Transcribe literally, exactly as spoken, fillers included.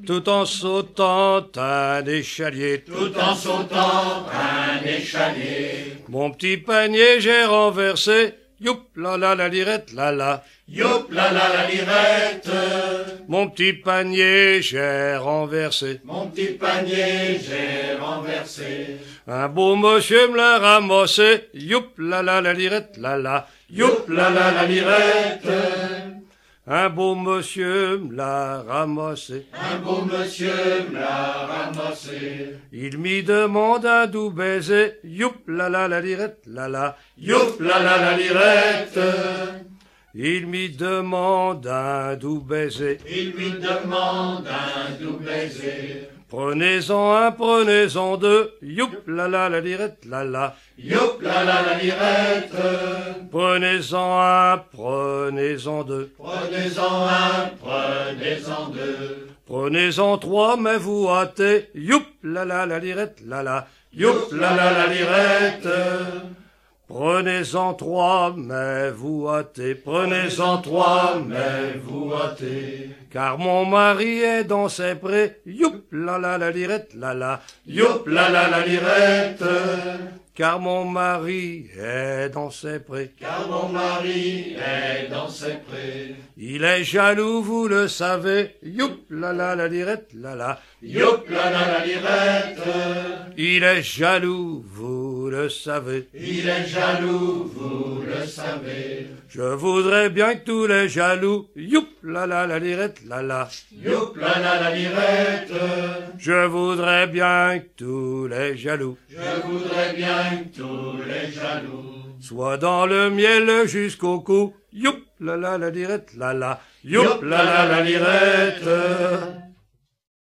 tout en sautant un échalier, tout en sautant un échalier. Mon petit panier j'ai renversé, youp la la la lirette la la. Youp la la la lirette. Mon petit panier j'ai renversé, mon petit panier j'ai renversé. Un beau monsieur me l'a ramassé, youp la la la lirette la la. Youp la la la lirette. Un beau monsieur me l'a ramassé, un beau monsieur me l'a ramassé. Il m'y demande un doux baiser, youp la la la lirette la la. Youp la la la lirette. Il m'y demande un doux baiser, il lui demande un doux baiser. Prenez-en un, prenez-en deux, youp la la la lirette la la. Youp la la la lirette. Prenez-en un, prenez-en deux, Prenez-en un, prenez-en deux. Prenez-en trois, mais vous hâtez, youp la la la lirette la la. Youp la la la lirette. Prenez-en trois, mais vous hâtez, Prenez-en trois, mais vous hâtez. Car mon mari est dans ses prés, youp la la la lirette la la. Youp la la la lirette. Car mon mari est dans ses prés, Car mon mari est dans ses prés. Il est jaloux, vous le savez, youp la la la lirette la la. Youp la la la lirette. Il est jaloux, vous le savez. Il est jaloux, vous le savez. Je voudrais bien que tous les jaloux, youp la la la lirette la la. Youp la la la lirette. Je voudrais bien que tous les jaloux, Je voudrais bien que tous les jaloux soient dans le miel jusqu'au cou, youp la la la lirette la la. Youp la la la lirette.